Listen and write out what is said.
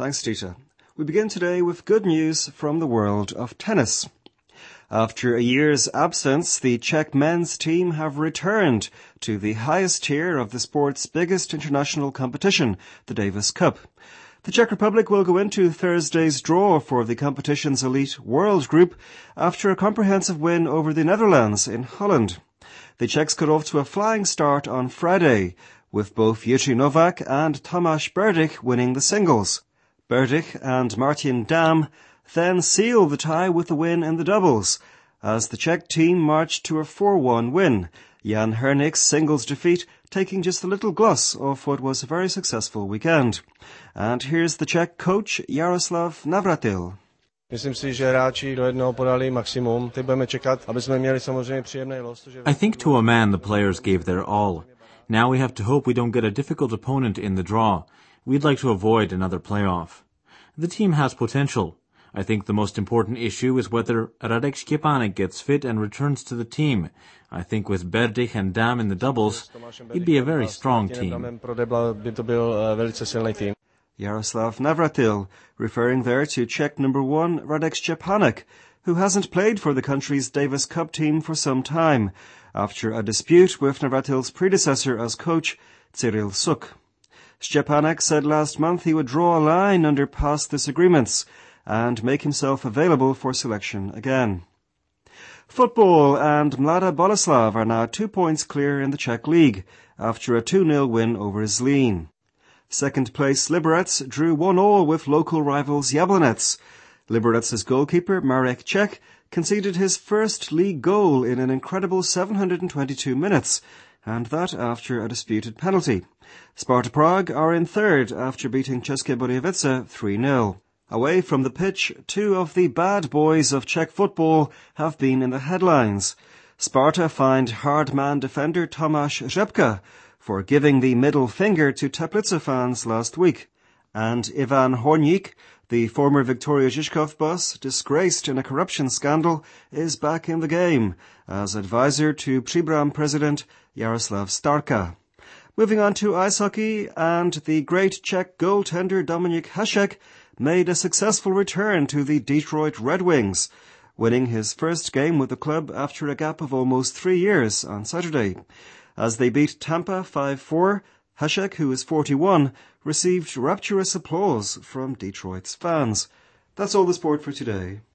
Thanks, Dita. We begin today with good news from the world of tennis. After a year's absence, the Czech men's team have returned to the highest tier of the sport's biggest international competition, the Davis Cup. The Czech Republic will go into Thursday's draw for the competition's elite world group after a comprehensive win over the Netherlands in Holland. The Czechs got off to a flying start on Friday, with both Jiří Novák and Tomáš Berdych winning the singles. Berdych and Martin Damm then sealed the tie with the win in the doubles, as the Czech team marched to a 4-1 win, Jan Hrnik's singles defeat taking just a little gloss off what was a very successful weekend. And here's the Czech coach Jaroslav Navratil. Myslím si, že hráči do jednoho podali maximum. Teď budeme čekat, aby jsme měli samozřejmě příjemný los. I think to a man the players gave their all. Now we have to hope we don't get a difficult opponent in the draw. We'd like to avoid another playoff. The team has potential. I think the most important issue is whether Radek Štěpánek gets fit and returns to the team. I think with Berdych and Damm in the doubles, it'd be a very strong team. Jaroslav Navratil, referring there to Czech number 1 Radek Štěpánek, who hasn't played for the country's Davis Cup team for some time, after a dispute with Navratil's predecessor as coach, Cyril Suk. Štěpánek said last month he would draw a line under past disagreements and make himself available for selection again. Football and Mlada Boleslav are now 2 points clear in the Czech League after a 2-0 win over Zlín. Second place Liberec drew 1-1 with local rivals Jablonec. Liberec's goalkeeper Marek Čech conceded his first league goal in an incredible 722 minutes, and that after a disputed penalty. Sparta Prague are in third after beating České Budějovice 3-0. Away from the pitch, 2 of the bad boys of Czech football have been in the headlines. Sparta fined hard-man defender Tomáš Řepka for giving the middle finger to Teplice fans last week. And Ivan Horník, the former Viktoria Žižkov boss, disgraced in a corruption scandal, is back in the game as advisor to Příbram president Jaroslav Starka. Moving on to ice hockey, and the great Czech goaltender Dominik Hasek made a successful return to the Detroit Red Wings, winning his first game with the club after a gap of almost 3 years on Saturday. As they beat Tampa 5-4, Hasek, who is 41, received rapturous applause from Detroit's fans. That's all the sport for today.